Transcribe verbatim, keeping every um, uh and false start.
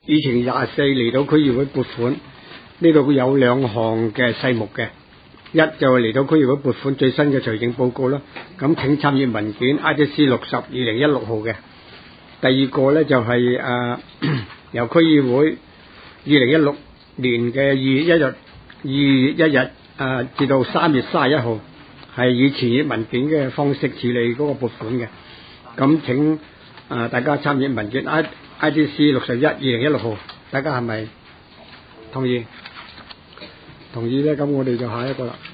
議程廿四嚟到區議會撥款，呢度有兩項嘅細目嘅，一就係嚟到區議會撥款最新嘅財政報告啦。咁請參閱文件 I D C 六十二零一六號嘅。第二個咧就係、是、誒、呃、由區議會二零一六年嘅二月一日二月一日誒至到三月三十一號，係以傳閱文件嘅方式處理嗰個撥款嘅。咁請誒、呃、大家參閱文件 I I D C 六十一二零一六號，大家係咪同意？同意咧，咁我哋就下一個啦。